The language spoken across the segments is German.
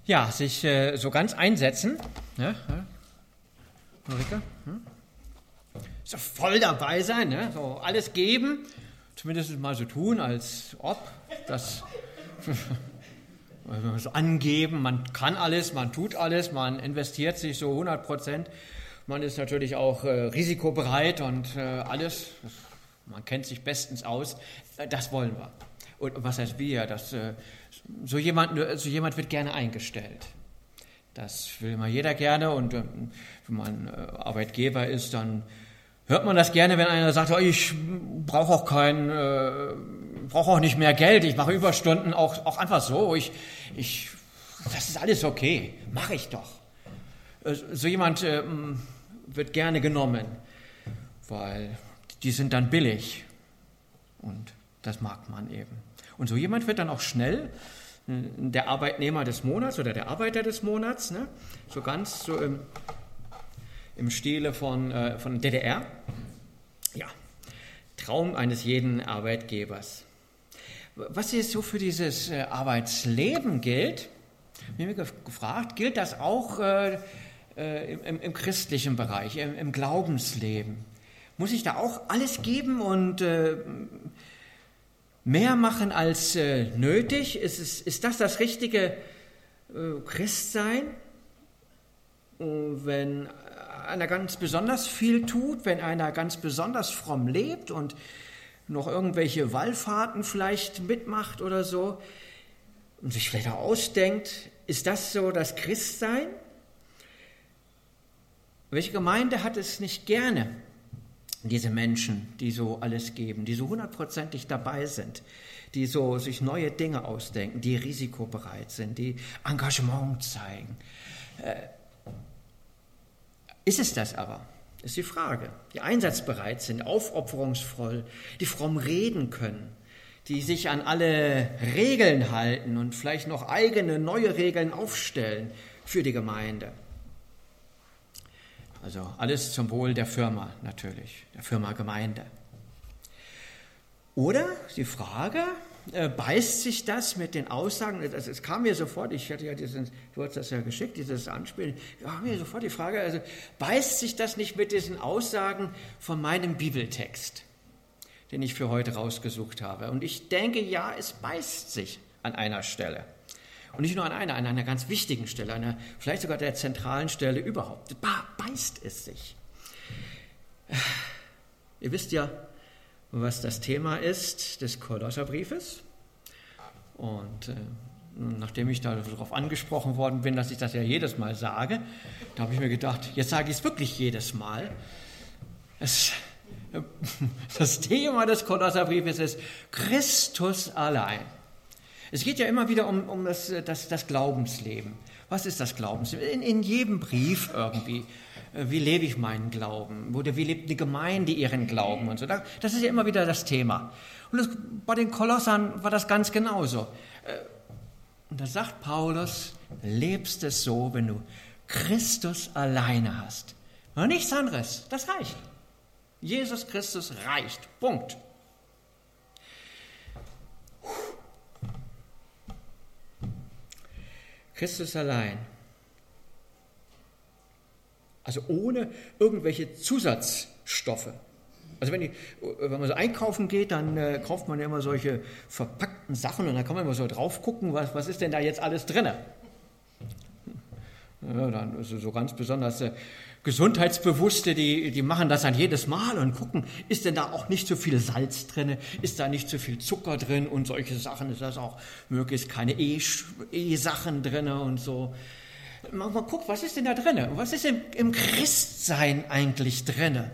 Ja, sich so ganz einsetzen. Ja, Ulrike? So voll dabei sein, ne? So alles geben, zumindest mal so tun, als ob das so angeben, man kann alles, man tut alles, man investiert sich so 100%. Man ist natürlich auch risikobereit und alles, man kennt sich bestens aus, das wollen wir. Und was heißt wir? So jemand wird gerne eingestellt. Das will immer jeder gerne und wenn man Arbeitgeber ist, dann hört man das gerne, wenn einer sagt, oh, ich brauche auch nicht mehr Geld, ich mache Überstunden auch einfach so, das ist alles okay, mache ich doch. So jemand wird gerne genommen, weil die sind dann billig und das mag man eben. Und so jemand wird dann auch schnell der Arbeitnehmer des Monats oder der Arbeiter des Monats, ne? So ganz so im Stile von DDR. Ja, Traum eines jeden Arbeitgebers. Was jetzt so für dieses Arbeitsleben gilt, habe ich mir gefragt, gilt das auch im christlichen Bereich, im Glaubensleben? Muss ich da auch alles geben und mehr machen als nötig? Ist das richtige Christsein? Wenn einer ganz besonders viel tut, wenn einer ganz besonders fromm lebt und noch irgendwelche Wallfahrten vielleicht mitmacht oder so und sich vielleicht auch ausdenkt, ist das so das Christsein? Welche Gemeinde hat es nicht gerne? Diese Menschen, die so alles geben, die so 100%ig dabei sind, die so sich neue Dinge ausdenken, die risikobereit sind, die Engagement zeigen. Ist es das aber? Ist die Frage. Die einsatzbereit sind, aufopferungsvoll, die fromm reden können, die sich an alle Regeln halten und vielleicht noch eigene neue Regeln aufstellen für die Gemeinde. Also alles zum Wohl der Firma natürlich, der Firma Gemeinde. Oder die Frage, beißt sich das mit den Aussagen, es kam mir sofort, ich hatte ja du hast das ja geschickt, dieses Anspielen, kam mir sofort die Frage, also beißt sich das nicht mit diesen Aussagen von meinem Bibeltext, den ich für heute rausgesucht habe? Und ich denke, ja, es beißt sich an einer Stelle. Und nicht nur an einer ganz wichtigen Stelle, vielleicht sogar der zentralen Stelle überhaupt. Beißt es sich. Ihr wisst ja, was das Thema ist des Kolosserbriefes. Und nachdem ich darauf angesprochen worden bin, dass ich das ja jedes Mal sage, da habe ich mir gedacht, jetzt sage ich es wirklich jedes Mal. Das Thema des Kolosserbriefes ist Christus allein. Es geht ja immer wieder um das Glaubensleben. Was ist das Glaubensleben? In jedem Brief irgendwie. Wie lebe ich meinen Glauben? Oder wie lebt die Gemeinde ihren Glauben? Und so. Das ist ja immer wieder das Thema. Und bei den Kolossern war das ganz genauso. Und da sagt Paulus, lebst es so, wenn du Christus alleine hast. Und nichts anderes. Das reicht. Jesus Christus reicht. Punkt. Christus allein. Also ohne irgendwelche Zusatzstoffe. Also wenn man so einkaufen geht, dann kauft man ja immer solche verpackten Sachen und dann kann man immer so drauf gucken, was ist denn da jetzt alles drin. Ja, dann ist so ganz besonders Gesundheitsbewusste, die machen das dann jedes Mal und gucken, ist denn da auch nicht so viel Salz drin, ist da nicht so viel Zucker drin und solche Sachen, ist das auch möglichst keine E-Sachen drin und so. Man guckt, was ist denn da drin? Was ist im Christsein eigentlich drin?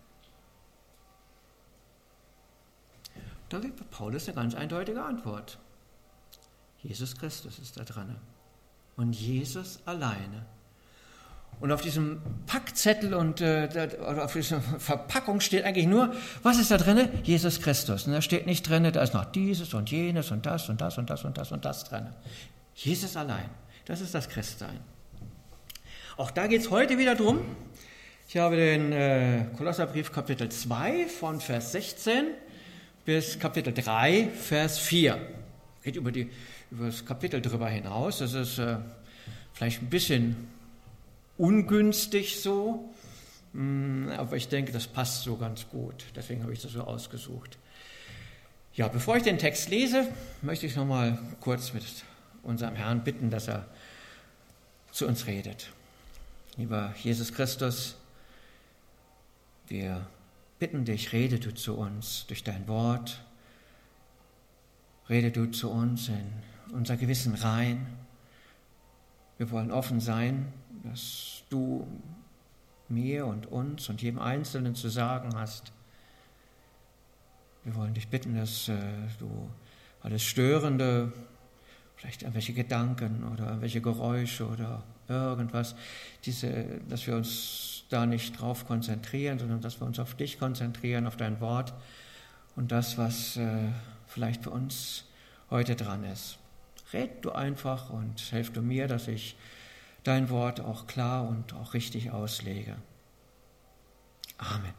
Da gibt Paulus eine ganz eindeutige Antwort. Jesus Christus ist da drin. Und Jesus alleine. Und auf diesem Packzettel und auf dieser Verpackung steht eigentlich nur, was ist da drin? Jesus Christus. Und da steht nicht drin, da ist noch dieses und jenes und das und das und das und das und das drin. Jesus allein. Das ist das Christsein. Auch da geht es heute wieder drum. Ich habe den Kolosserbrief Kapitel 2 von Vers 16 bis Kapitel 3, Vers 4. Geht über das Kapitel drüber hinaus. Das ist vielleicht ein bisschen ungünstig so, aber ich denke, das passt so ganz gut. Deswegen habe ich das so ausgesucht. Ja, bevor ich den Text lese, möchte ich noch mal kurz mit unserem Herrn bitten, dass er zu uns redet. Lieber Jesus Christus, wir bitten dich, rede du zu uns durch dein Wort, rede du zu uns in unser Gewissen rein. Wir wollen offen sein, dass du mir und uns und jedem Einzelnen zu sagen hast. Wir wollen dich bitten, dass du alles Störende, vielleicht irgendwelche Gedanken oder irgendwelche Geräusche oder irgendwas, dass wir uns da nicht drauf konzentrieren, sondern dass wir uns auf dich konzentrieren, auf dein Wort und das, was vielleicht für uns heute dran ist. Red du einfach und hilf du mir, dass ich dein Wort auch klar und auch richtig auslege. Amen.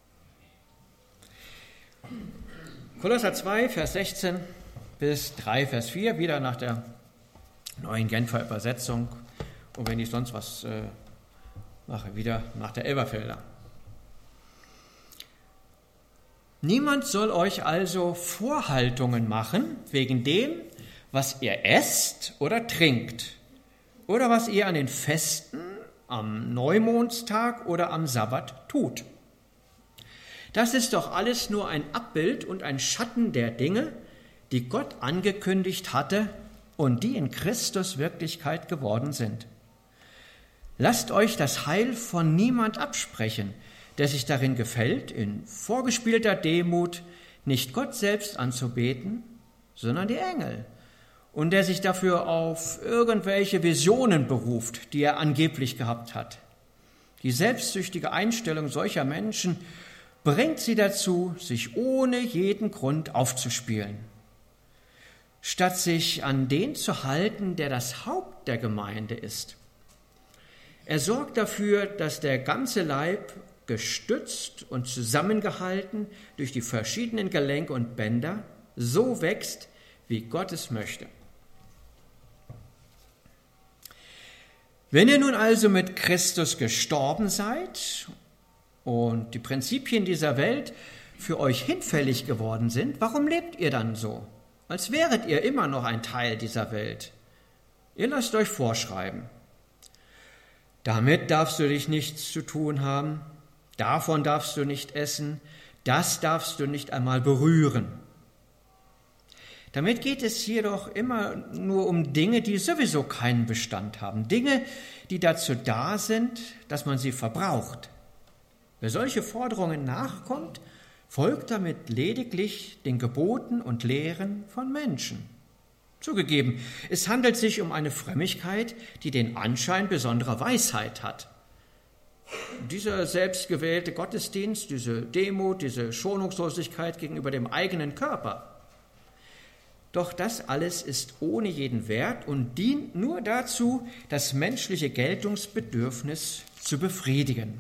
Kolosser 2, Vers 16 bis 3, Vers 4, wieder nach der neuen Genfer Übersetzung. Und wenn ich sonst was mache, wieder nach der Elberfelder. Niemand soll euch also Vorhaltungen machen wegen dem, was ihr esst oder trinkt, oder was ihr an den Festen, am Neumondstag oder am Sabbat tut. Das ist doch alles nur ein Abbild und ein Schatten der Dinge, die Gott angekündigt hatte und die in Christus Wirklichkeit geworden sind. Lasst euch das Heil von niemand absprechen, der sich darin gefällt, in vorgespielter Demut nicht Gott selbst anzubeten, sondern die Engel, und der sich dafür auf irgendwelche Visionen beruft, die er angeblich gehabt hat. Die selbstsüchtige Einstellung solcher Menschen bringt sie dazu, sich ohne jeden Grund aufzuspielen. Statt sich an den zu halten, der das Haupt der Gemeinde ist. Er sorgt dafür, dass der ganze Leib gestützt und zusammengehalten durch die verschiedenen Gelenke und Bänder so wächst, wie Gott es möchte. Wenn ihr nun also mit Christus gestorben seid und die Prinzipien dieser Welt für euch hinfällig geworden sind, warum lebt ihr dann so, als wäret ihr immer noch ein Teil dieser Welt? Ihr lasst euch vorschreiben. Damit darfst du dich nichts zu tun haben, davon darfst du nicht essen, das darfst du nicht einmal berühren. Damit geht es hier doch immer nur um Dinge, die sowieso keinen Bestand haben, Dinge, die dazu da sind, dass man sie verbraucht. Wer solche Forderungen nachkommt, folgt damit lediglich den Geboten und Lehren von Menschen. Zugegeben, es handelt sich um eine Frömmigkeit, die den Anschein besonderer Weisheit hat. Dieser selbstgewählte Gottesdienst, diese Demut, diese Schonungslosigkeit gegenüber dem eigenen Körper. Doch das alles ist ohne jeden Wert und dient nur dazu, das menschliche Geltungsbedürfnis zu befriedigen.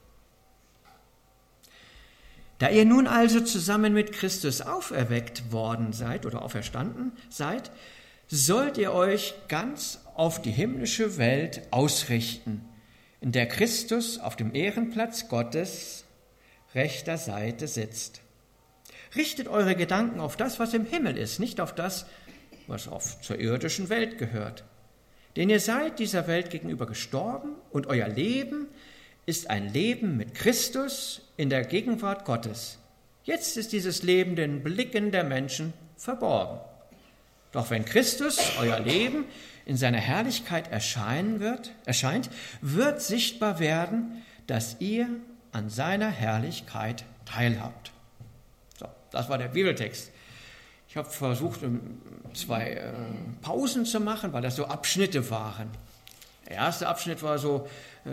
Da ihr nun also zusammen mit Christus auferweckt worden seid oder auferstanden seid, sollt ihr euch ganz auf die himmlische Welt ausrichten, in der Christus auf dem Ehrenplatz Gottes rechter Seite sitzt. Richtet eure Gedanken auf das, was im Himmel ist, nicht auf das, was zur irdischen Welt gehört. Denn ihr seid dieser Welt gegenüber gestorben und euer Leben ist ein Leben mit Christus in der Gegenwart Gottes. Jetzt ist dieses Leben den Blicken der Menschen verborgen. Doch wenn Christus, euer Leben, in seiner Herrlichkeit erscheint, wird sichtbar werden, dass ihr an seiner Herrlichkeit teilhabt. So, das war der Bibeltext. Ich habe versucht, 2 Pausen zu machen, weil das so Abschnitte waren. Der erste Abschnitt war so,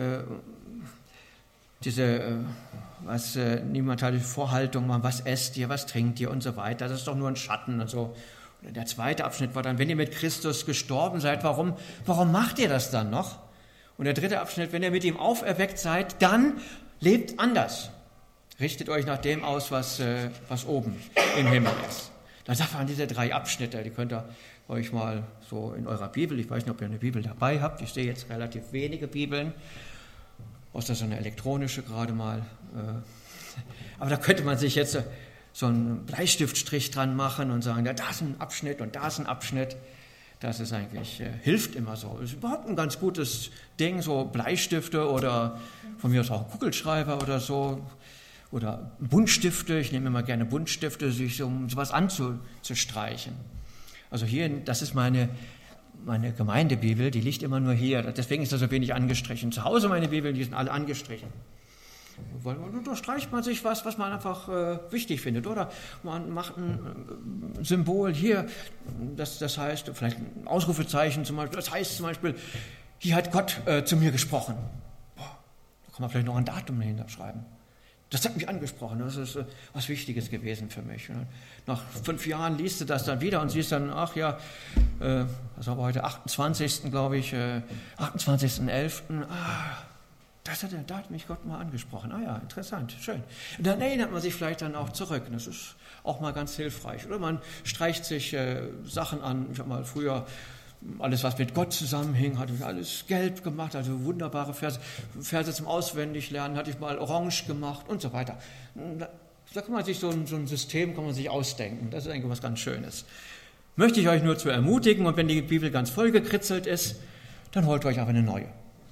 niemand hat die Vorhaltung, was esst ihr, was trinkt ihr und so weiter. Das ist doch nur ein Schatten und so. Und der zweite Abschnitt war dann, wenn ihr mit Christus gestorben seid, warum macht ihr das dann noch? Und der dritte Abschnitt, wenn ihr mit ihm auferweckt seid, dann lebt anders. Richtet euch nach dem aus, was oben im Himmel ist. Das waren diese 3 Abschnitte, die könnt ihr euch mal so in eurer Bibel, ich weiß nicht, ob ihr eine Bibel dabei habt, ich sehe jetzt relativ wenige Bibeln, außer so eine elektronische gerade mal, aber da könnte man sich jetzt so einen Bleistiftstrich dran machen und sagen, ja, da ist ein Abschnitt und da ist ein Abschnitt. Das ist eigentlich, hilft immer so. Ist überhaupt ein ganz gutes Ding, so Bleistifte oder von mir aus auch Kugelschreiber oder so. Oder Buntstifte, ich nehme immer gerne Buntstifte, um sowas anzustreichen. Also hier, das ist meine Gemeindebibel, die liegt immer nur hier. Deswegen ist das so wenig angestrichen. Zu Hause meine Bibeln, die sind alle angestrichen. Weil da streicht man sich was man einfach wichtig findet. Oder man macht ein Symbol hier, das heißt, vielleicht ein Ausrufezeichen zum Beispiel, das heißt zum Beispiel, hier hat Gott zu mir gesprochen. Da kann man vielleicht noch ein Datum dahinter schreiben. Das hat mich angesprochen, das ist was Wichtiges gewesen für mich. Nach 5 Jahren liest du das dann wieder und siehst dann, ach ja, was haben wir heute, 28. glaube ich, 28.11., da hat mich Gott mal angesprochen. Ah ja, interessant, schön. Und dann erinnert man sich vielleicht dann auch zurück. Das ist auch mal ganz hilfreich. Oder man streicht sich Sachen an. Ich habe mal früher alles, was mit Gott zusammenhing, hatte ich alles gelb gemacht, also wunderbare Verse zum Auswendiglernen, hatte ich mal orange gemacht und so weiter. Da kann man sich so ein System kann man sich ausdenken. Das ist eigentlich was ganz Schönes. Möchte ich euch nur zu ermutigen, und wenn die Bibel ganz voll gekritzelt ist, dann holt euch aber eine neue.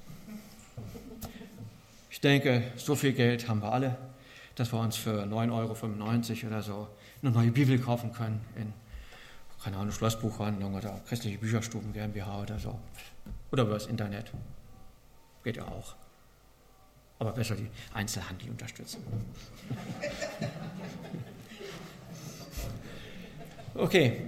Ich denke, so viel Geld haben wir alle, dass wir uns für 9,95 € oder so eine neue Bibel kaufen können in, keine Ahnung, Schlossbuchhandlung oder christliche Bücherstuben GmbH oder so. Oder über das Internet. Geht ja auch. Aber besser die Einzelhandel unterstützen. Okay,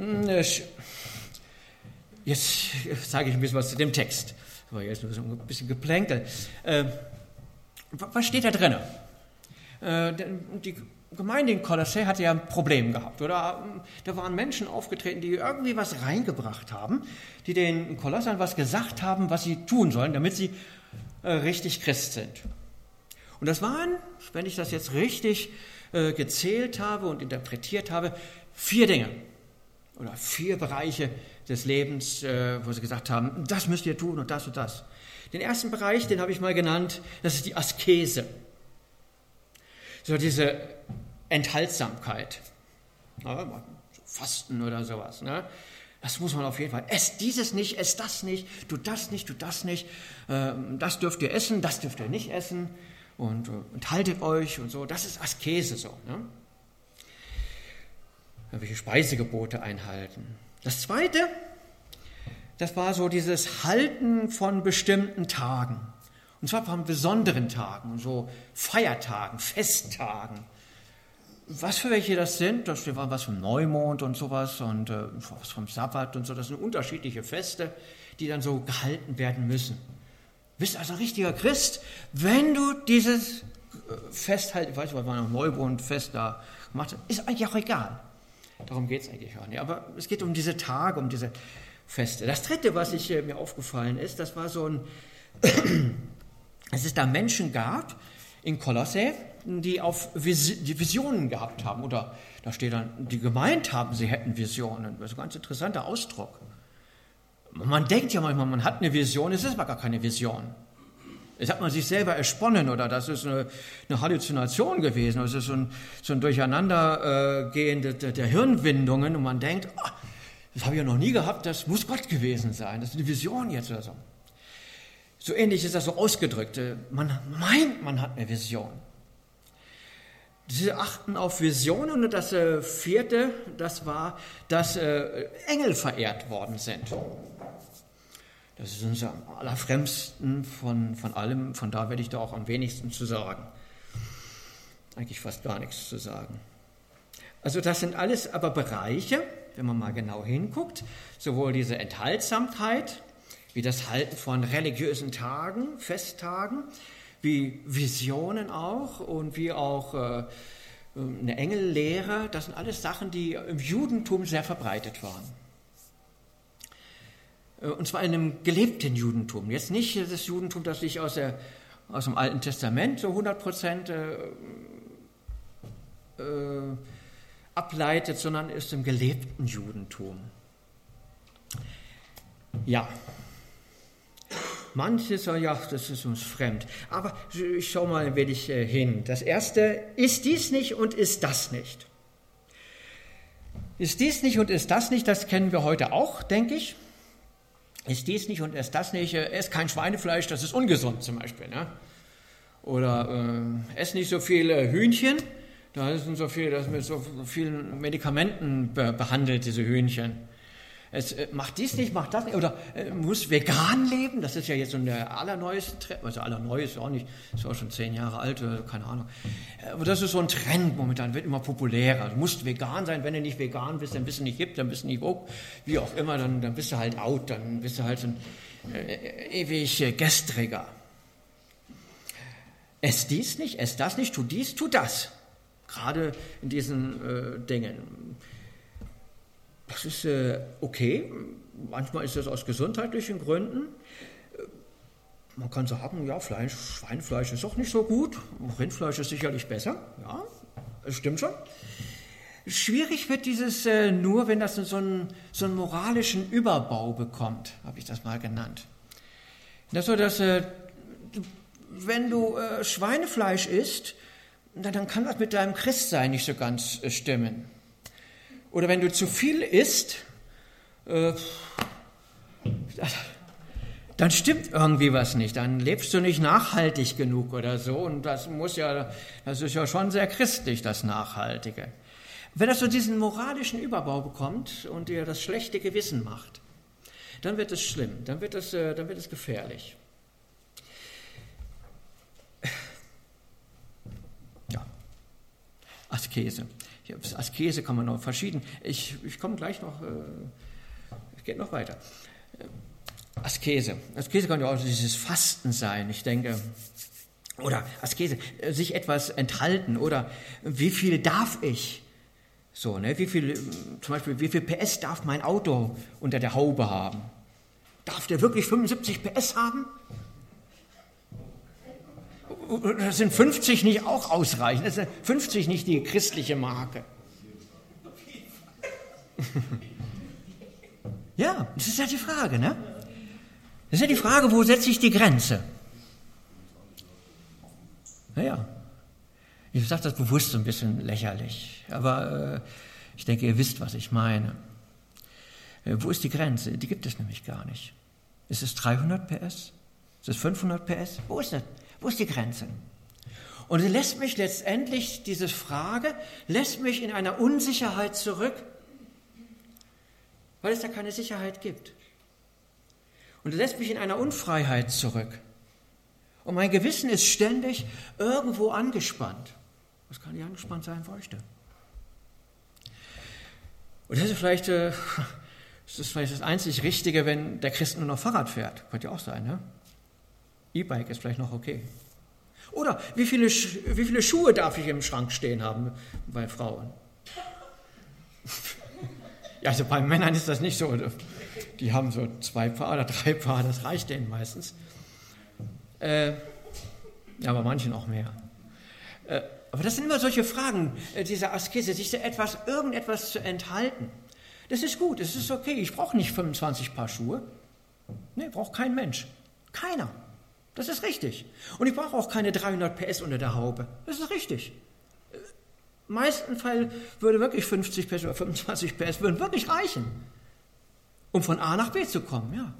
jetzt sage ich ein bisschen was zu dem Text. Aber jetzt nur so ein bisschen Geplänkel. Was steht da drin? Die Gemeinde in Kolossä hatte ja ein Problem gehabt. Oder? Da waren Menschen aufgetreten, die irgendwie was reingebracht haben, die den Kolossern was gesagt haben, was sie tun sollen, damit sie richtig Christ sind. Und das waren, wenn ich das jetzt richtig gezählt habe und interpretiert habe, 4 Dinge oder 4 Bereiche des Lebens, wo sie gesagt haben, das müsst ihr tun und das und das. Den ersten Bereich, den habe ich mal genannt, das ist die Askese. So diese Enthaltsamkeit. Ja, Fasten oder sowas. Ne? Das muss man auf jeden Fall. Esst dieses nicht, esst das nicht, tu das nicht, tu das nicht. Das dürft ihr essen, das dürft ihr nicht essen. Und enthaltet euch und so. Das ist Askese so. Ne? Welche Speisegebote einhalten. Das Zweite, das war so dieses Halten von bestimmten Tagen. Und zwar von besonderen Tagen, so Feiertagen, Festtagen. Was für welche das sind, das war was vom Neumond und sowas und was vom Sabbat und so. Das sind unterschiedliche Feste, die dann so gehalten werden müssen. Du bist also ein richtiger Christ, wenn du dieses Fest halt, ich weiß nicht, was man noch Neumondfest da gemacht hat, ist eigentlich auch egal. Darum geht es eigentlich auch nicht. Aber es geht um diese Tage, um diese Feste. Das Dritte, was mir aufgefallen ist, das war so ein, dass es da Menschen gab in Kolossä, die die Visionen gehabt haben. Oder da steht dann, die gemeint haben, sie hätten Visionen. Das ist ein ganz interessanter Ausdruck. Man denkt ja manchmal, man hat eine Vision, es ist aber gar keine Vision. Es hat man sich selber ersponnen oder das ist eine Halluzination gewesen. Es ist so ein Durcheinandergehen der Hirnwindungen und man denkt, das habe ich ja noch nie gehabt, das muss Gott gewesen sein, das ist eine Vision jetzt oder so. So ähnlich ist das so ausgedrückt. Man meint, man hat eine Vision. Sie achten auf Visionen und das 4., das war, dass Engel verehrt worden sind. Das ist uns am allerfremdsten von allem, von da werde ich da auch am wenigsten zu sagen. Eigentlich fast gar nichts zu sagen. Also das sind alles aber Bereiche, wenn man mal genau hinguckt, sowohl diese Enthaltsamkeit, wie das Halten von religiösen Tagen, Festtagen, wie Visionen auch und wie auch eine Engellehre, das sind alles Sachen, die im Judentum sehr verbreitet waren. Und zwar in einem gelebten Judentum. Jetzt nicht das Judentum, das sich aus dem Alten Testament so 100% ableitet, sondern ist im gelebten Judentum. Ja. Manches sagen, ja, das ist uns fremd. Aber ich schaue mal ein wenig hin. Das erste, ist dies nicht und ist das nicht? Ist dies nicht und ist das nicht? Das kennen wir heute auch, denke ich. Ist dies nicht und ist das nicht? Ess kein Schweinefleisch, das ist ungesund zum Beispiel. Ne? Oder ess nicht so viel Hühnchen, da sind so viel, das mit so vielen Medikamenten behandelt, diese Hühnchen. Es macht dies nicht, macht das nicht, oder muss vegan leben, das ist ja jetzt so der allerneueste Trend, also allerneu ist ja auch nicht, ist auch schon 10 Jahre alt, keine Ahnung. Aber das ist so ein Trend momentan, wird immer populärer. Du musst vegan sein, wenn du nicht vegan bist, dann bist du nicht hip, dann bist du nicht woke, wie auch immer, dann bist du halt out, dann bist du halt so ein ewig gestriger. Ess dies nicht, ess das nicht, tu dies, tu das. Gerade in diesen Dingen. Das ist okay, manchmal ist das aus gesundheitlichen Gründen. Man kann sagen, ja, Schweinefleisch ist auch nicht so gut, Rindfleisch ist sicherlich besser, ja, das stimmt schon. Schwierig wird dieses nur, wenn das so einen moralischen Überbau bekommt, habe ich das mal genannt. Das so, dass wenn du Schweinefleisch isst, dann kann das mit deinem Christsein nicht so ganz stimmen. Oder wenn du zu viel isst, dann stimmt irgendwie was nicht. Dann lebst du nicht nachhaltig genug oder so. Und das ist ja schon sehr christlich, das Nachhaltige. Wenn das so diesen moralischen Überbau bekommt und dir das schlechte Gewissen macht, dann wird es schlimm, dann wird es gefährlich. Ja, Askese. Askese kann man noch verschieden. Ich komme gleich noch, es geht noch weiter. Askese kann ja auch dieses Fasten sein, ich denke. Oder Askese, sich etwas enthalten. Oder wie viel darf ich? So, ne? Zum Beispiel, wie viel PS darf mein Auto unter der Haube haben? Darf der wirklich 75 PS haben? Oder sind 50 nicht auch ausreichend? Ist 50 nicht die christliche Marke? Ja, das ist ja die Frage, ne? Das ist ja die Frage, wo setze ich die Grenze? Naja, ich sage das bewusst so ein bisschen lächerlich, aber ich denke, ihr wisst, was ich meine. Wo ist die Grenze? Die gibt es nämlich gar nicht. Ist es 300 PS? Ist es 500 PS? Wo ist das? Wo ist die Grenze? Und lässt mich letztendlich, diese Frage, lässt mich in einer Unsicherheit zurück, weil es da keine Sicherheit gibt. Und lässt mich in einer Unfreiheit zurück. Und mein Gewissen ist ständig irgendwo angespannt. Was kann nicht angespannt sein für euch denn? Und das ist vielleicht das einzig Richtige, wenn der Christ nur noch Fahrrad fährt. Könnte ja auch sein, ne? E-Bike ist vielleicht noch okay. Oder wie viele Schuhe darf ich im Schrank stehen haben bei Frauen? Ja, also bei Männern ist das nicht so. Die haben so 2 Paar oder 3 Paar, das reicht denen meistens. Ja, aber manchen auch mehr. Aber das sind immer solche Fragen, dieser Askese, sich irgendetwas zu enthalten. Das ist gut, das ist okay. Ich brauche nicht 25 Paar Schuhe. Nee, braucht kein Mensch. Keiner. Das ist richtig. Und ich brauche auch keine 300 PS unter der Haube. Das ist richtig. Im meisten Fall würde wirklich 50 PS oder 25 PS würden wirklich reichen, um von A nach B zu kommen. Ja.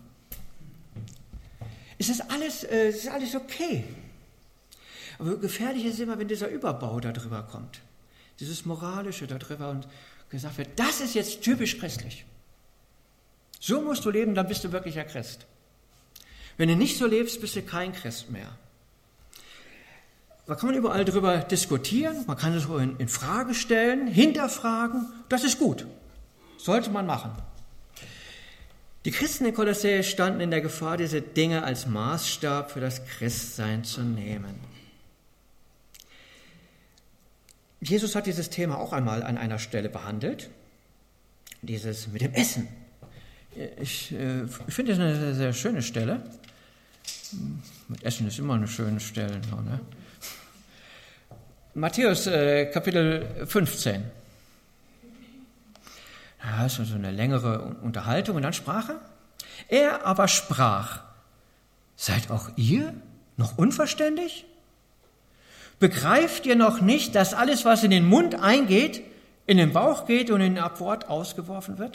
Es ist alles okay. Aber gefährlich ist es immer, wenn dieser Überbau da drüber kommt. Dieses Moralische da drüber und gesagt wird, das ist jetzt typisch christlich. So musst du leben, dann bist du wirklicher Christ. Wenn du nicht so lebst, bist du kein Christ mehr. Da kann man überall drüber diskutieren, man kann es in Frage stellen, hinterfragen, das ist gut. Sollte man machen. Die Christen in Kolossä standen in der Gefahr, diese Dinge als Maßstab für das Christsein zu nehmen. Jesus hat dieses Thema auch einmal an einer Stelle behandelt, dieses mit dem Essen. Ich finde das eine sehr, sehr schöne Stelle. Mit Essen ist immer eine schöne Stelle. Ne? Matthäus Kapitel 15. Da ist so eine längere Unterhaltung und dann sprach er: Er aber sprach: Seid auch ihr noch unverständig? Begreift ihr noch nicht, dass alles, was in den Mund eingeht, in den Bauch geht und in den Abwort ausgeworfen wird?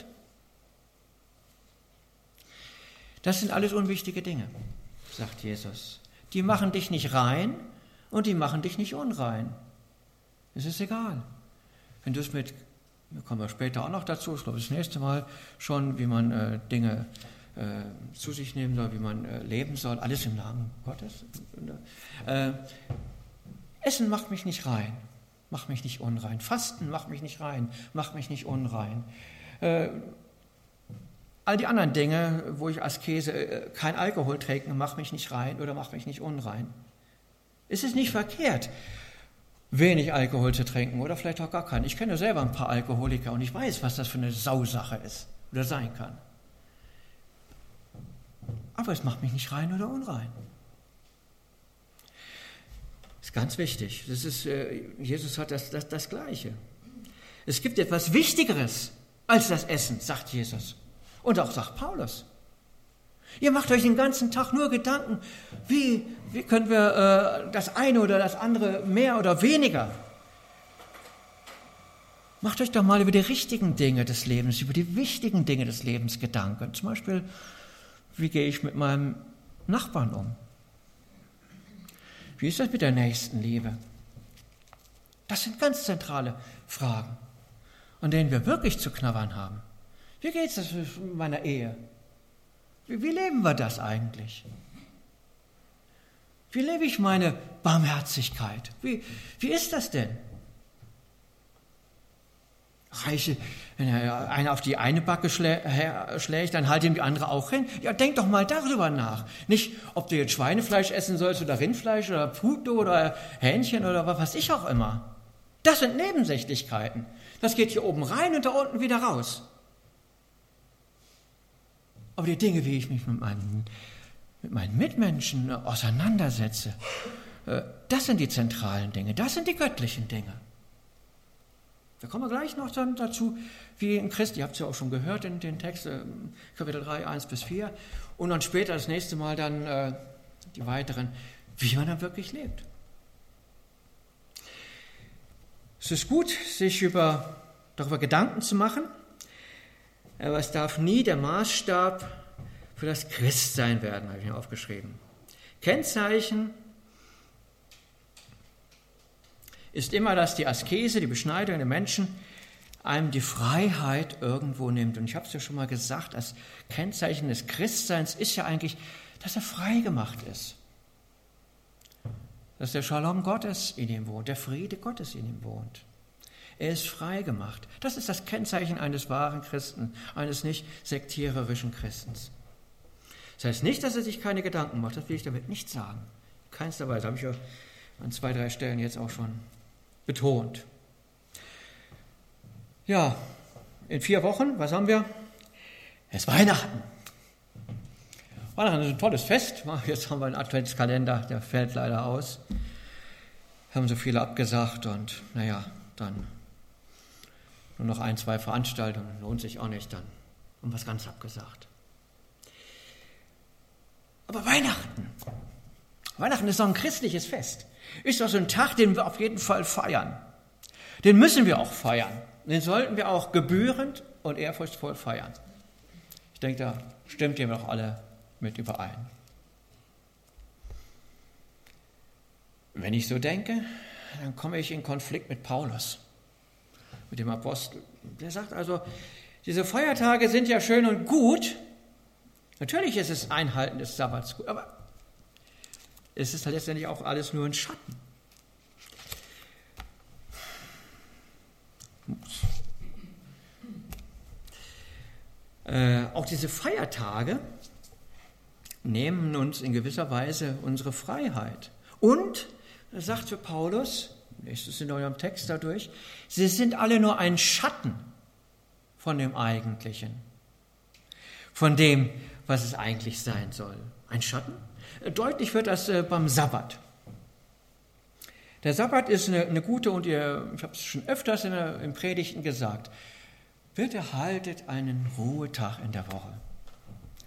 Das sind alles unwichtige Dinge, sagt Jesus. Die machen dich nicht rein und die machen dich nicht unrein. Es ist egal. Wenn du es da kommen wir später auch noch dazu, ich glaube das nächste Mal schon, wie man Dinge zu sich nehmen soll, wie man leben soll, alles im Namen Gottes. Essen macht mich nicht rein, macht mich nicht unrein. Fasten macht mich nicht rein, macht mich nicht unrein. All die anderen Dinge, wo ich Askese kein Alkohol trinke, macht mich nicht rein oder macht mich nicht unrein. Es ist nicht verkehrt, wenig Alkohol zu trinken oder vielleicht auch gar keinen. Ich kenne selber ein paar Alkoholiker und ich weiß, was das für eine Sausache ist oder sein kann. Aber es macht mich nicht rein oder unrein. Das ist ganz wichtig. Jesus hat das Gleiche. Es gibt etwas Wichtigeres als das Essen, sagt Jesus. Und auch sagt Paulus. Ihr macht euch den ganzen Tag nur Gedanken, wie können wir das eine oder das andere mehr oder weniger. Macht euch doch mal über die richtigen Dinge des Lebens, über die wichtigen Dinge des Lebens Gedanken. Zum Beispiel, wie gehe ich mit meinem Nachbarn um? Wie ist das mit der Nächstenliebe? Das sind ganz zentrale Fragen, an denen wir wirklich zu knabbern haben. Wie geht es mit meiner Ehe? Wie leben wir das eigentlich? Wie lebe ich meine Barmherzigkeit? Wie ist das denn? Wenn einer auf die eine Backe schlägt, dann halt ihm die andere auch hin. Ja, denk doch mal darüber nach. Nicht, ob du jetzt Schweinefleisch essen sollst oder Rindfleisch oder Pute oder Hähnchen oder was weiß ich auch immer. Das sind Nebensächlichkeiten. Das geht hier oben rein und da unten wieder raus. Aber die Dinge, wie ich mich mit meinen Mitmenschen auseinandersetze, das sind die zentralen Dinge, das sind die göttlichen Dinge. Da kommen wir gleich noch dann dazu, wie ein Christ, ihr habt es ja auch schon gehört in den Text, Kapitel 3, 1-4, und dann später das nächste Mal dann die weiteren, wie man dann wirklich lebt. Es ist gut, sich darüber Gedanken zu machen, aber es darf nie der Maßstab für das Christsein werden, habe ich mir aufgeschrieben. Kennzeichen ist immer, dass die Askese, die Beschneidung der Menschen, einem die Freiheit irgendwo nimmt. Und ich habe es ja schon mal gesagt, das Kennzeichen des Christseins ist ja eigentlich, dass er frei gemacht ist. Dass der Shalom Gottes in ihm wohnt, der Friede Gottes in ihm wohnt. Er ist frei gemacht. Das ist das Kennzeichen eines wahren Christen, eines nicht sektiererischen Christens. Das heißt nicht, dass er sich keine Gedanken macht, das will ich damit nicht sagen. Keinster Weise, habe ich ja an 2, 3 Stellen jetzt auch schon betont. Ja, in 4 Wochen, was haben wir? Es ist Weihnachten. Weihnachten ist ein tolles Fest. Jetzt haben wir einen Adventskalender, der fällt leider aus. Haben so viele abgesagt und dann nur noch 1, 2 Veranstaltungen, lohnt sich auch nicht, dann haben wir es ganz abgesagt. Aber Weihnachten ist doch ein christliches Fest. Ist doch so ein Tag, den wir auf jeden Fall feiern. Den müssen wir auch feiern. Den sollten wir auch gebührend und ehrfurchtsvoll feiern. Ich denke, da stimmt ihr doch alle mit überein. Wenn ich so denke, dann komme ich in Konflikt mit Paulus, mit dem Apostel. Der sagt also, diese Feiertage sind ja schön und gut. Natürlich ist es Einhalten des Sabbats gut, aber es ist letztendlich auch alles nur ein Schatten. Auch diese Feiertage nehmen uns in gewisser Weise unsere Freiheit. Und, das sagt für Paulus, nächstes in eurem Text dadurch, sie sind alle nur ein Schatten von dem Eigentlichen, von dem, was es eigentlich sein soll. Ein Schatten? Deutlich wird das beim Sabbat. Der Sabbat ist eine gute, und ich habe es schon öfters in Predigten gesagt, bitte haltet einen Ruhetag in der Woche.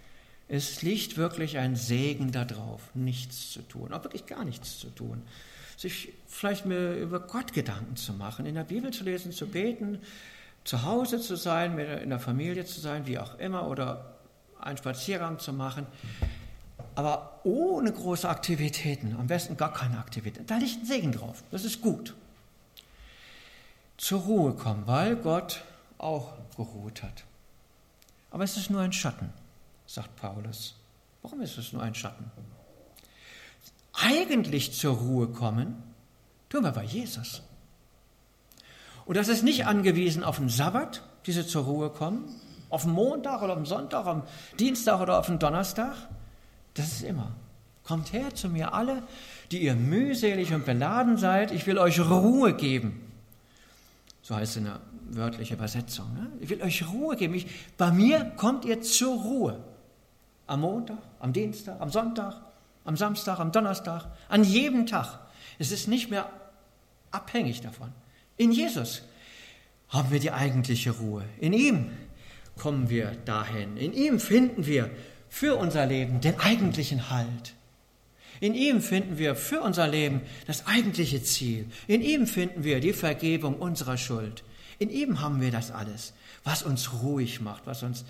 Es liegt wirklich ein Segen darauf, nichts zu tun, auch wirklich gar nichts zu tun. Sich vielleicht mir über Gott Gedanken zu machen, in der Bibel zu lesen, zu beten, zu Hause zu sein, in der Familie zu sein, wie auch immer, oder einen Spaziergang zu machen, aber ohne große Aktivitäten, am besten gar keine Aktivitäten. Da liegt ein Segen drauf, das ist gut. Zur Ruhe kommen, weil Gott auch geruht hat. Aber es ist nur ein Schatten, sagt Paulus. Warum ist es nur ein Schatten? Eigentlich zur Ruhe kommen, tun wir bei Jesus. Und das ist nicht angewiesen auf den Sabbat, diese zur Ruhe kommen, auf den Montag oder auf den Sonntag, am Dienstag oder auf den Donnerstag. Das ist immer. Kommt her zu mir alle, die ihr mühselig und beladen seid, ich will euch Ruhe geben. So heißt es in der wörtlichen Übersetzung. Ne? Ich will euch Ruhe geben. Bei mir kommt ihr zur Ruhe. Am Montag, am Dienstag, am Sonntag, am Samstag, am Donnerstag, an jedem Tag. Es ist nicht mehr abhängig davon. In Jesus haben wir die eigentliche Ruhe. In ihm kommen wir dahin. In ihm finden wir für unser Leben den eigentlichen Halt. In ihm finden wir für unser Leben das eigentliche Ziel. In ihm finden wir die Vergebung unserer Schuld. In ihm haben wir das alles, was uns ruhig macht, was uns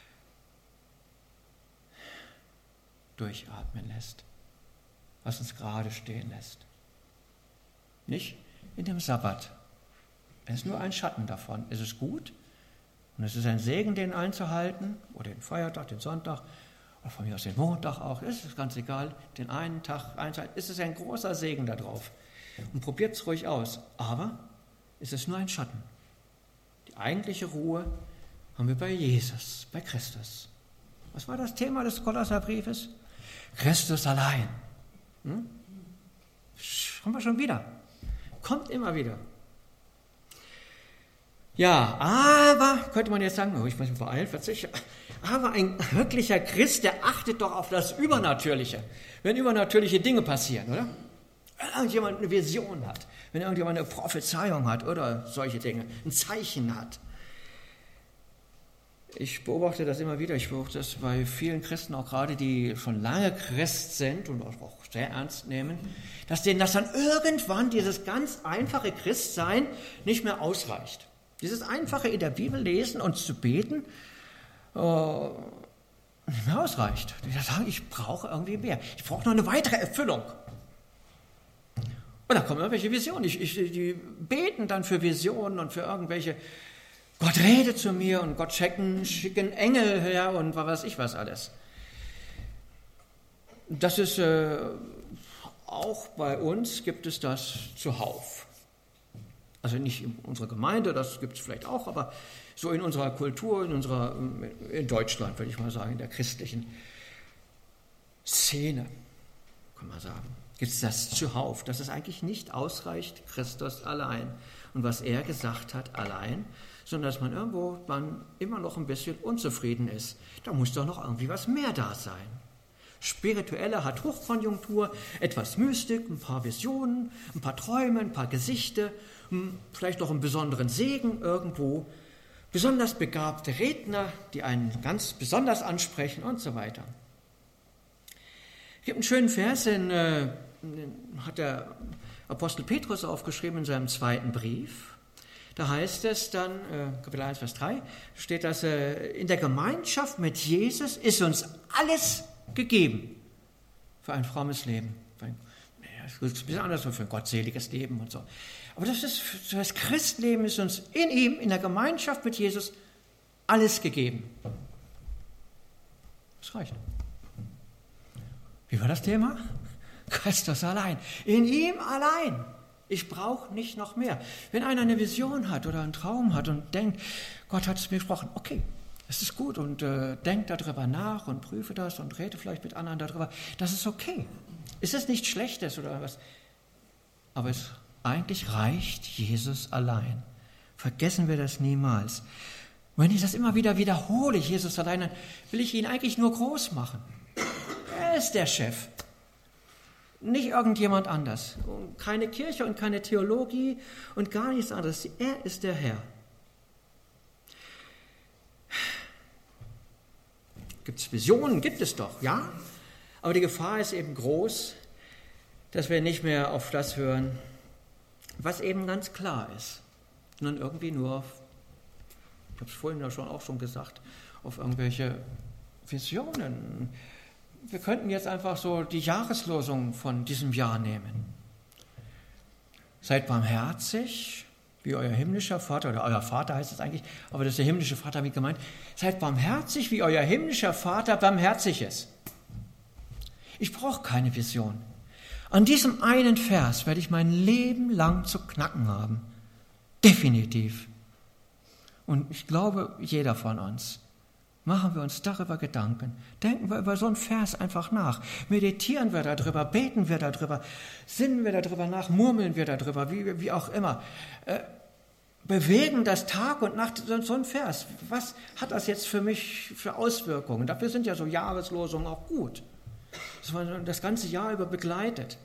durchatmen lässt, was uns gerade stehen lässt. Nicht in dem Sabbat. Es ist nur ein Schatten davon. Es ist gut und es ist ein Segen, den einzuhalten, oder den Feiertag, den Sonntag, oder von mir aus den Montag auch, es ist ganz egal, den einen Tag einzuhalten. Es ist ein großer Segen darauf. Und probiert es ruhig aus. Aber es ist nur ein Schatten. Die eigentliche Ruhe haben wir bei Jesus, bei Christus. Was war das Thema des Kolosserbriefes? Christus allein. Haben wir schon wieder. Kommt immer wieder. Ja, aber, könnte man jetzt sagen, ich muss mich beeilen, aber ein wirklicher Christ, der achtet doch auf das Übernatürliche, wenn übernatürliche Dinge passieren, oder? Wenn irgendjemand eine Vision hat, wenn irgendjemand eine Prophezeiung hat oder solche Dinge, ein Zeichen hat. Ich beobachte das immer wieder, ich beobachte das bei vielen Christen, auch gerade die schon lange Christ sind und auch sehr ernst nehmen, dass denen das dann irgendwann, dieses ganz einfache Christsein, nicht mehr ausreicht. Dieses einfache in der Bibel lesen und zu beten, nicht mehr ausreicht. Die sagen, ich brauche irgendwie mehr. Ich brauche noch eine weitere Erfüllung. Und da kommen irgendwelche Visionen. Die beten dann für Visionen und für irgendwelche, Gott redet zu mir und Gott schicken Engel her und was weiß ich was alles. Das ist auch bei uns, gibt es das zuhauf. Also nicht in unserer Gemeinde, das gibt es vielleicht auch, aber so in unserer Kultur, in Deutschland, würde ich mal sagen, in der christlichen Szene, kann man sagen, gibt es das zuhauf, dass es eigentlich nicht ausreicht, Christus allein und was er gesagt hat allein, sondern dass man immer noch ein bisschen unzufrieden ist. Da muss doch noch irgendwie was mehr da sein. Spirituelle hat Hochkonjunktur, etwas Mystik, ein paar Visionen, ein paar Träume, ein paar Gesichter, vielleicht noch einen besonderen Segen irgendwo, besonders begabte Redner, die einen ganz besonders ansprechen und so weiter. Es gibt einen schönen Vers, den hat der Apostel Petrus aufgeschrieben in seinem 2. Brief. Da heißt es dann, Kapitel 1, Vers 3, steht das, in der Gemeinschaft mit Jesus ist uns alles gegeben für ein frommes Leben. Das ist ein bisschen anders für ein gottseliges Leben und so. Aber das Christleben ist uns in ihm, in der Gemeinschaft mit Jesus, alles gegeben. Das reicht. Wie war das Thema? Christus allein. In ihm allein. Ich brauche nicht noch mehr. Wenn einer eine Vision hat oder einen Traum hat und denkt, Gott hat es mir gesprochen, okay, es ist gut und denkt darüber nach und prüfe das und rede vielleicht mit anderen darüber. Das ist okay. Ist es nichts Schlechtes oder was? Aber eigentlich reicht Jesus allein. Vergessen wir das niemals. Wenn ich das immer wieder wiederhole, Jesus allein, dann will ich ihn eigentlich nur groß machen. Er ist der Chef. Nicht irgendjemand anders. Und keine Kirche und keine Theologie und gar nichts anderes. Er ist der Herr. Gibt es Visionen? Gibt es doch, ja. Aber die Gefahr ist eben groß, dass wir nicht mehr auf das hören, was eben ganz klar ist. Sondern irgendwie nur auf, ich habe es vorhin ja auch schon gesagt, auf irgendwelche Visionen. Wir könnten jetzt einfach so die Jahreslosung von diesem Jahr nehmen. Seid barmherzig, wie euer himmlischer Vater, oder euer Vater heißt es eigentlich, aber das ist der himmlische Vater mit gemeint. Seid barmherzig, wie euer himmlischer Vater barmherzig ist. Ich brauche keine Vision. An diesem einen Vers werde ich mein Leben lang zu knacken haben. Definitiv. Und ich glaube, jeder von uns. Machen wir uns darüber Gedanken. Denken wir über so einen Vers einfach nach. Meditieren wir darüber, beten wir darüber, sinnen wir darüber nach, murmeln wir darüber, wie auch immer. Bewegen das Tag und Nacht, so ein Vers. Was hat das jetzt für mich für Auswirkungen? Dafür sind ja so Jahreslosungen auch gut. Dass man das ganze Jahr über begleitet.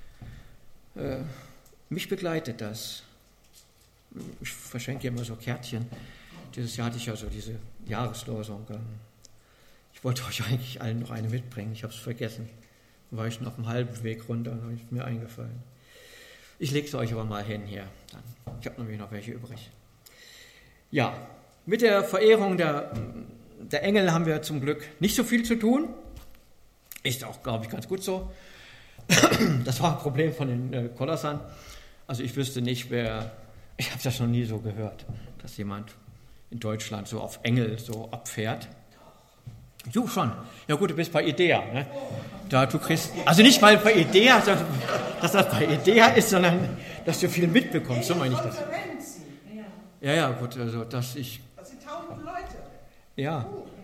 Mich begleitet das. Ich verschenke immer so Kärtchen. Dieses Jahr hatte ich ja so diese Jahreslosung. Ich wollte euch eigentlich allen noch eine mitbringen. Ich habe es vergessen. Da war ich schon auf dem halben Weg runter und habe es mir eingefallen. Ich lege es euch aber mal hin hier. Ich habe nämlich noch welche übrig. Ja, mit der Verehrung der Engel haben wir zum Glück nicht so viel zu tun. Ist auch, glaube ich, ganz gut so. Das war ein Problem von den Kolossern. Also ich wüsste nicht, ich habe das noch nie so gehört, dass jemand in Deutschland so auf Engel so abfährt. Du schon. Ja gut, du bist bei IDEA. Ne? Du kriegst, also nicht mal bei IDEA, dass das bei IDEA ist, sondern dass du viel mitbekommst. So meine ich das. Ja, gut, also dass ich... Das sind 1000 Leute. Ja.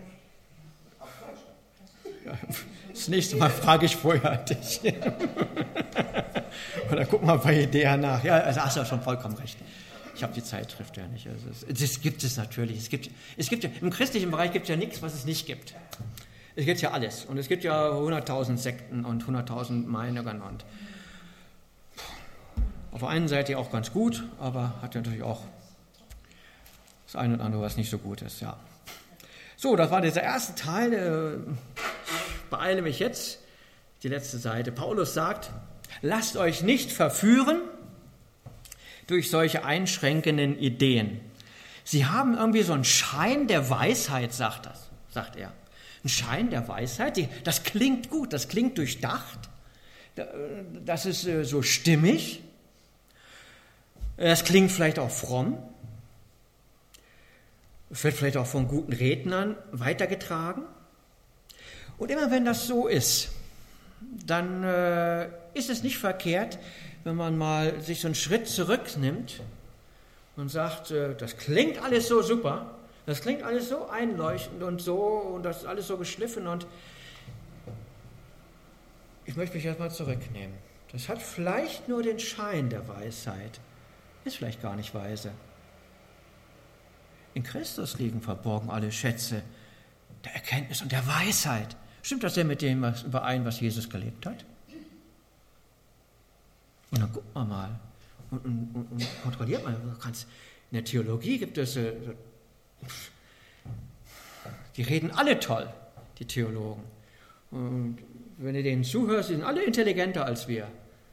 Das nächste Mal frage ich vorher dich. Oder guck mal bei IDEA nach. Ja, also hast du ja schon vollkommen recht. Ich habe die Zeitschrift ja nicht. Also es gibt es natürlich. Es gibt ja, im christlichen Bereich gibt es ja nichts, was es nicht gibt. Es gibt ja alles. Und es gibt ja 100.000 Sekten und 100.000 Meinungen. Und auf der einen Seite auch ganz gut, aber hat ja natürlich auch das eine und andere, was nicht so gut ist. Ja. So, das war dieser erste Teil. Ich beeile mich jetzt. Die letzte Seite. Paulus sagt, lasst euch nicht verführen durch solche einschränkenden Ideen. Sie haben irgendwie so einen Schein der Weisheit, sagt er. Ein Schein der Weisheit, das klingt gut, das klingt durchdacht, das ist so stimmig, das klingt vielleicht auch fromm, wird vielleicht auch von guten Rednern weitergetragen. Und immer wenn das so ist, dann ist es nicht verkehrt, wenn man mal sich so einen Schritt zurücknimmt und sagt, das klingt alles so super, das klingt alles so einleuchtend und das ist alles so geschliffen und ich möchte mich erstmal zurücknehmen. Das hat vielleicht nur den Schein der Weisheit, ist vielleicht gar nicht weise. In Christus liegen verborgen alle Schätze der Erkenntnis und der Weisheit. Stimmt das denn mit dem überein, was Jesus gelebt hat? Und dann guckt man mal und kontrolliert mal. In der Theologie gibt es, die reden alle toll, die Theologen. Und wenn du denen zuhörst, die sind alle intelligenter als wir.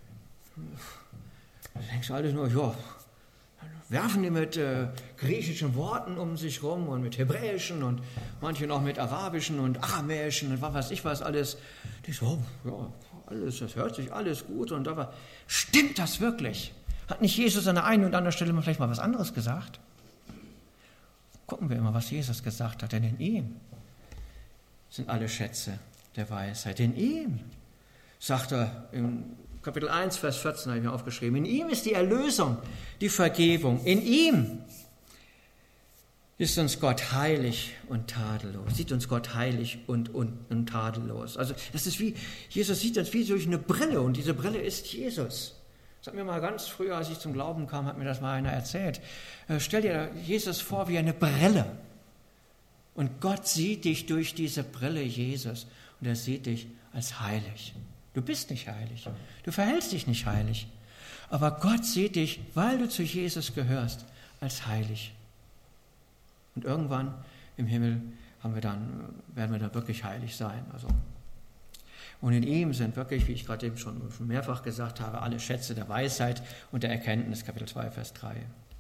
Da denkst du alles nur, ja, werfen die mit griechischen Worten um sich rum und mit hebräischen und manche noch mit arabischen und aramäischen und was weiß ich was alles. Die so, ja, alles, das hört sich alles gut und aber stimmt das wirklich? Hat nicht Jesus an der einen und anderen Stelle vielleicht mal was anderes gesagt? Gucken wir immer, was Jesus gesagt hat, denn in ihm sind alle Schätze der Weisheit. In ihm, sagt er im Kapitel 1, Vers 14, habe ich mir aufgeschrieben, in ihm ist die Erlösung, die Vergebung. In ihm ist uns Gott heilig und tadellos. Sieht uns Gott heilig und tadellos. Also das ist wie, Jesus sieht uns wie durch eine Brille und diese Brille ist Jesus. Das hat mir mal ganz früher, als ich zum Glauben kam, hat mir das mal einer erzählt. Stell dir Jesus vor wie eine Brille. Und Gott sieht dich durch diese Brille, Jesus. Und er sieht dich als heilig. Du bist nicht heilig. Du verhältst dich nicht heilig. Aber Gott sieht dich, weil du zu Jesus gehörst, als heilig. Und irgendwann im Himmel werden wir dann wirklich heilig sein. Also. Und in ihm sind wirklich, wie ich gerade eben schon mehrfach gesagt habe, alle Schätze der Weisheit und der Erkenntnis, Kapitel 2, Vers 3.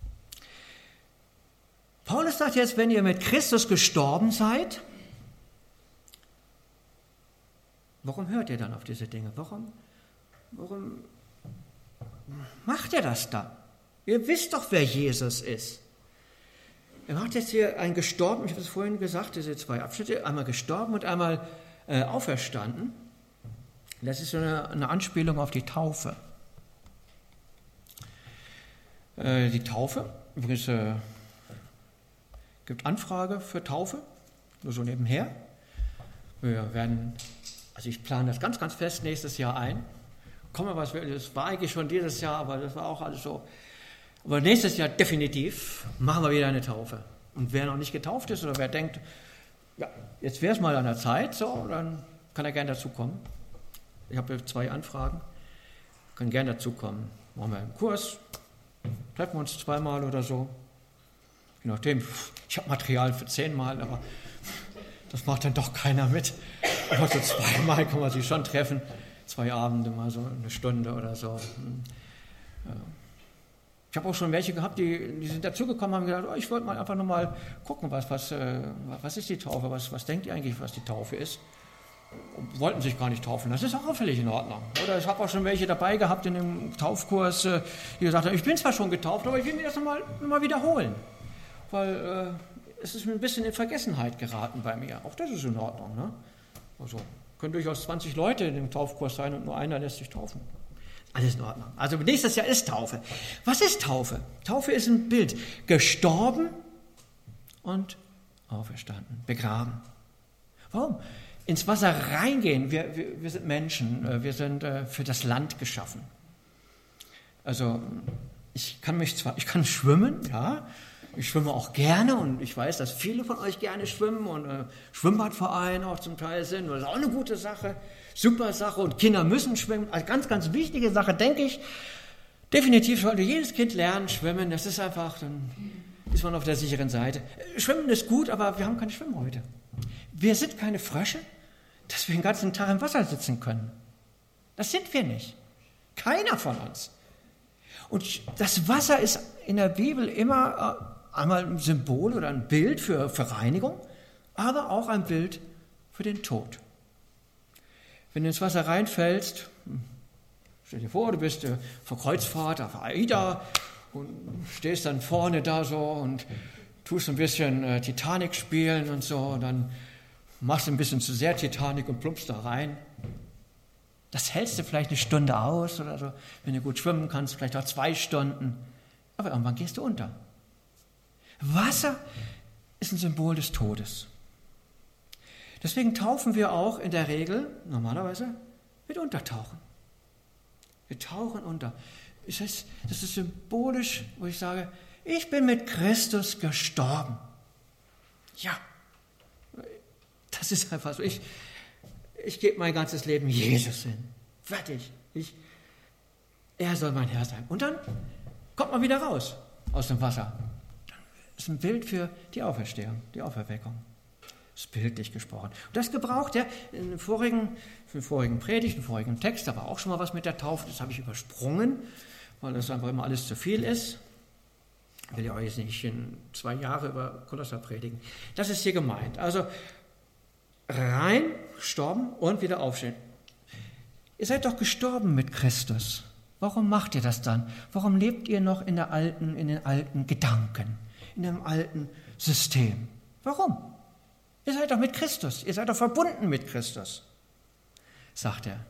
Paulus sagt jetzt, wenn ihr mit Christus gestorben seid, warum hört ihr dann auf diese Dinge? Warum macht ihr das dann? Ihr wisst doch, wer Jesus ist. Er macht jetzt hier einen gestorben, ich habe es vorhin gesagt, diese zwei Abschnitte, einmal gestorben und einmal auferstanden. Das ist so eine Anspielung auf die Taufe. Die Taufe, übrigens gibt Anfrage für Taufe, nur so nebenher. Ich plane das ganz, ganz fest nächstes Jahr ein. Das war eigentlich schon dieses Jahr, aber das war auch alles so. Aber nächstes Jahr definitiv machen wir wieder eine Taufe. Und wer noch nicht getauft ist oder wer denkt, ja, jetzt wäre es mal an der Zeit, so, dann kann er gerne dazukommen. Ich habe 2 Anfragen, können gerne dazukommen. Machen wir einen Kurs, treffen wir uns 2-mal oder so. Je nachdem, ich habe Material für 10-mal, aber das macht dann doch keiner mit. Aber so 2-mal kann man sich schon treffen, 2 Abende, mal so eine Stunde oder so. Ich habe auch schon welche gehabt, die sind dazugekommen, haben gesagt, ich wollte mal einfach nur mal gucken, was ist die Taufe, was denkt ihr eigentlich, was die Taufe ist? Und wollten sich gar nicht taufen, das ist auch völlig in Ordnung. Oder ich habe auch schon welche dabei gehabt in dem Taufkurs, die gesagt haben, ich bin zwar schon getauft, aber ich will mir das nochmal wiederholen. Weil es ist ein bisschen in Vergessenheit geraten bei mir. Auch das ist in Ordnung. Ne? Also können durchaus 20 Leute in dem Taufkurs sein und nur einer lässt sich taufen. Alles in Ordnung. Also nächstes Jahr ist Taufe. Was ist Taufe? Taufe ist ein Bild. Gestorben und auferstanden, begraben. Warum? Ins Wasser reingehen. Wir sind Menschen. Wir sind für das Land geschaffen. Also ich kann schwimmen, ja. Ich schwimme auch gerne und ich weiß, dass viele von euch gerne schwimmen und Schwimmbadvereine auch zum Teil sind. Das ist auch eine gute Sache, super Sache und Kinder müssen schwimmen. Also ganz, ganz wichtige Sache, denke ich. Definitiv sollte jedes Kind lernen, schwimmen. Das ist einfach, dann ist man auf der sicheren Seite. Schwimmen ist gut, aber wir haben keine Schwimmhäute. Wir sind keine Frösche, dass wir den ganzen Tag im Wasser sitzen können. Das sind wir nicht. Keiner von uns. Und das Wasser ist in der Bibel immer einmal ein Symbol oder ein Bild für Reinigung, aber auch ein Bild für den Tod. Wenn du ins Wasser reinfällst, stell dir vor, du bist vor Kreuzfahrt auf AIDA und stehst dann vorne da so und tust ein bisschen Titanic spielen und so, und dann machst du ein bisschen zu sehr Titanic und plumpst da rein. Das hältst du vielleicht 1 Stunde aus oder so, wenn du gut schwimmen kannst, vielleicht auch 2 Stunden. Aber irgendwann gehst du unter. Wasser ist ein Symbol des Todes. Deswegen taufen wir auch in der Regel, normalerweise, mit Untertauchen. Wir tauchen unter. Das ist symbolisch, wo ich sage, ich bin mit Christus gestorben. Ja, das ist einfach so. Ich gebe mein ganzes Leben Jesus hin. Fertig. Er soll mein Herr sein. Und dann kommt man wieder raus aus dem Wasser. Das ist ein Bild für die Auferstehung, die Auferweckung. Das ist bildlich gesprochen. Und das gebraucht er in den vorigen Predigt, im vorigen Text. Da war auch schon mal was mit der Taufe. Das habe ich übersprungen, weil das einfach immer alles zu viel ist. Ich will ja euch nicht in 2 Jahre über Kolosser predigen. Das ist hier gemeint. Also rein, gestorben und wieder aufstehen. Ihr seid doch gestorben mit Christus. Warum macht ihr das dann? Warum lebt ihr noch in den alten Gedanken, in dem alten System? Warum? Ihr seid doch mit Christus, ihr seid doch verbunden mit Christus, sagt er.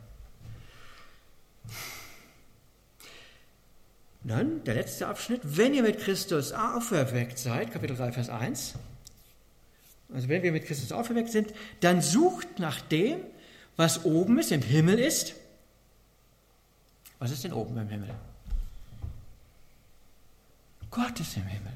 Dann der letzte Abschnitt, wenn ihr mit Christus auferweckt seid, Kapitel 3, Vers 1, also wenn wir mit Christus auferweckt sind, dann sucht nach dem, was oben ist, im Himmel ist. Was ist denn oben im Himmel? Gott ist im Himmel.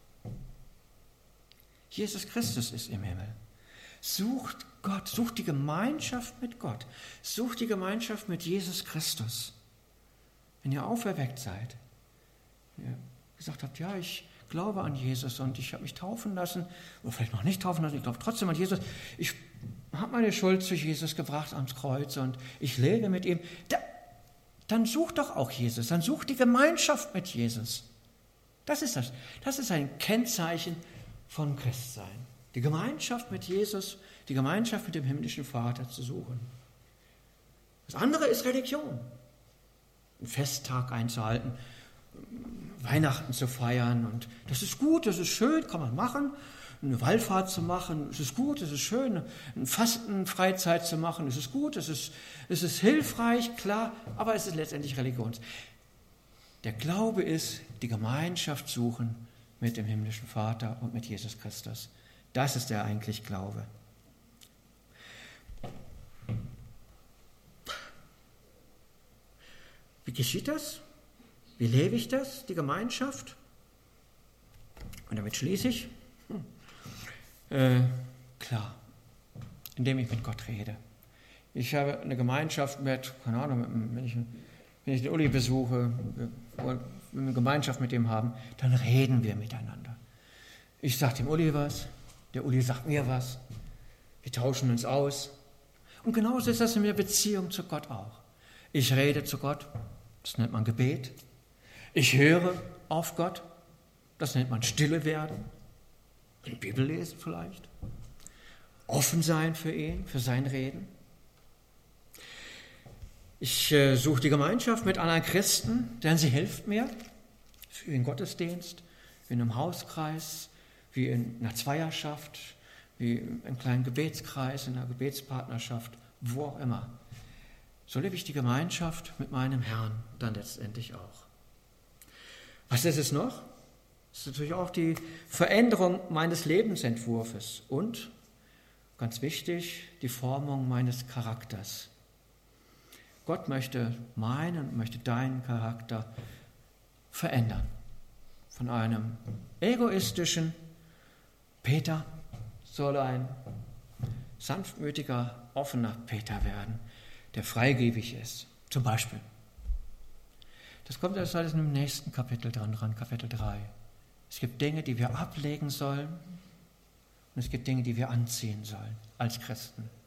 Jesus Christus ist im Himmel. Sucht Gott, sucht die Gemeinschaft mit Gott, sucht die Gemeinschaft mit Jesus Christus. Wenn ihr auferweckt seid, wenn ihr gesagt habt, ja, ich glaube an Jesus und ich habe mich taufen lassen, oder vielleicht noch nicht taufen lassen, ich glaube trotzdem an Jesus. Ich habe meine Schuld zu Jesus gebracht ans Kreuz und ich lebe mit ihm. Dann such doch auch Jesus, dann such die Gemeinschaft mit Jesus. Das ist das. Das ist ein Kennzeichen von Christsein. Die Gemeinschaft mit Jesus, die Gemeinschaft mit dem himmlischen Vater zu suchen. Das andere ist Religion. Einen Festtag einzuhalten, Weihnachten zu feiern. Und das ist gut, das ist schön, kann man machen. Eine Wallfahrt zu machen, es ist gut, es ist schön. Eine Fastenfreizeit zu machen, es ist gut, es ist hilfreich, klar, aber es ist letztendlich Religion. Der Glaube ist, die Gemeinschaft suchen mit dem himmlischen Vater und mit Jesus Christus. Das ist der eigentliche Glaube. Wie geschieht das? Wie lebe ich das, die Gemeinschaft? Und damit schließe ich. Klar, indem ich mit Gott rede. Ich habe eine Gemeinschaft mit, keine Ahnung, wenn ich den Uli besuche, oder eine Gemeinschaft mit ihm haben, dann reden wir miteinander. Ich sage dem Uli was, der Uli sagt mir was, wir tauschen uns aus. Und genauso ist das in der Beziehung zu Gott auch. Ich rede zu Gott, das nennt man Gebet. Ich höre auf Gott, das nennt man Stille werden. Die Bibel lesen vielleicht. Offen sein für ihn, für sein Reden. Ich suche die Gemeinschaft mit anderen Christen, denn sie hilft mir. Für den Gottesdienst, wie in einem Hauskreis, wie in einer Zweierschaft, wie im kleinen Gebetskreis, in einer Gebetspartnerschaft, wo auch immer. So lebe ich die Gemeinschaft mit meinem Herrn dann letztendlich auch. Was ist es noch? Das ist natürlich auch die Veränderung meines Lebensentwurfs und, ganz wichtig, die Formung meines Charakters. Gott möchte meinen, möchte deinen Charakter verändern. Von einem egoistischen Peter soll ein sanftmütiger, offener Peter werden, der freigebig ist. Zum Beispiel. Das kommt erst alles im nächsten Kapitel dran, Kapitel 3. Es gibt Dinge, die wir ablegen sollen und es gibt Dinge, die wir anziehen sollen als Christen.